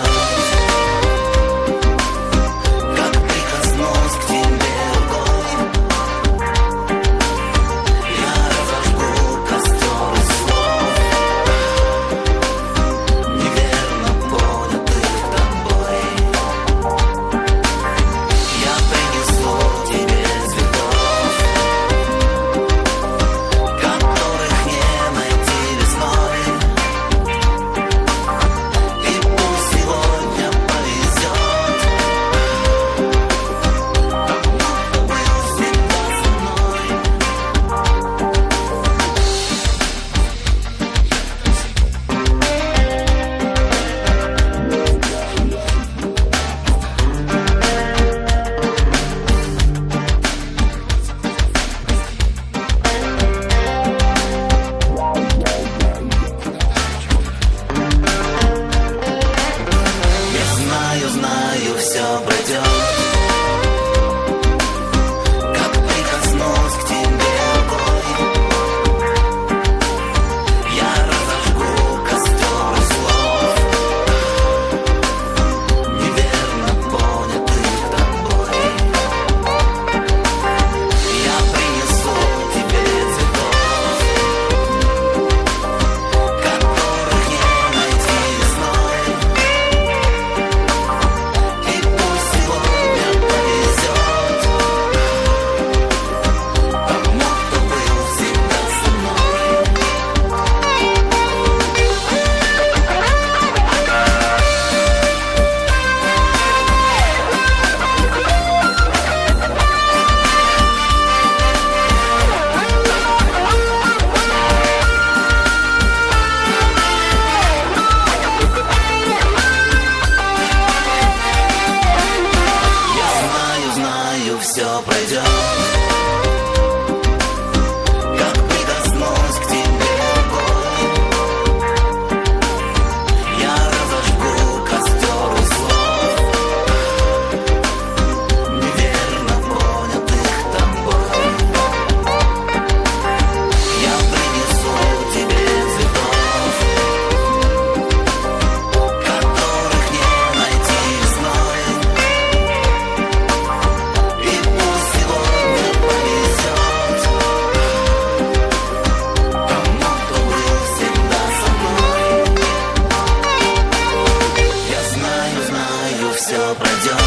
как прикоснусь к тебе рукой. Я разожгу костер из слов, неверно понятых тобой. Я принесу тебе цветов, которых не найти весной. И пусть сегодня повезет, как будто был всегда со мной. Я знаю, все пройдет, как прикоснусь к тебе рукой. Я разожгу костер из слов, неверно понятых тобой. Я принесу тебе цветов, которых не найти весной. И пусть сегодня повезет, как будто был всегда со мной. Я знаю, все пройдет, как прикоснусь к тебе рукой. Я разожгу костер из слов, неверно понятых тобой. Я принесу тебе цветов, которых не найти весной. И пусть сегодня повезет, кому-то был всегда со мной. Я знаю, все пройдет.